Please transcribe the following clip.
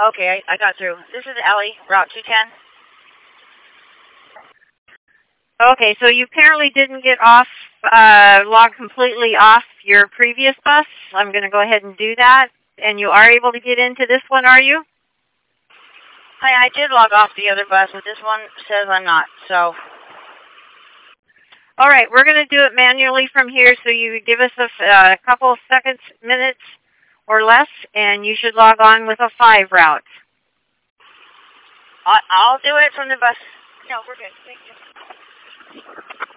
Okay, I got through. This is Ellie, Route 210. Okay, so you apparently didn't get off, log completely off your previous bus. I'm going to go ahead and do that. And you are able to get into this one, are you? Hi, I did log off the other bus, but this one says I'm not, so. All right, we're going to do it manually from here, so you give us a couple of seconds, minutes, or less, and you should log on with a 5 route. I'll do it from the bus. No, we're good. Thank you.